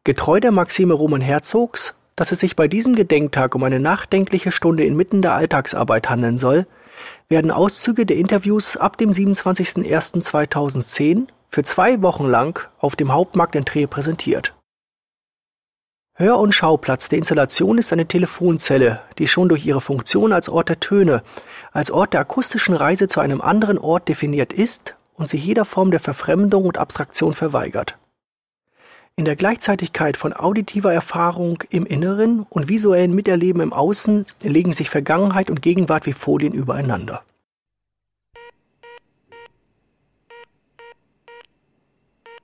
Getreu der Maxime Roman Herzogs, dass es sich bei diesem Gedenktag um eine nachdenkliche Stunde inmitten der Alltagsarbeit handeln soll, werden Auszüge der Interviews ab dem 27.01.2010 für 2 Wochen lang auf dem Hauptmarkt in Trier präsentiert. Hör- und Schauplatz der Installation ist eine Telefonzelle, die schon durch ihre Funktion als Ort der Töne, als Ort der akustischen Reise zu einem anderen Ort definiert ist und sich jeder Form der Verfremdung und Abstraktion verweigert. In der Gleichzeitigkeit von auditiver Erfahrung im Inneren und visuellen Miterleben im Außen legen sich Vergangenheit und Gegenwart wie Folien übereinander.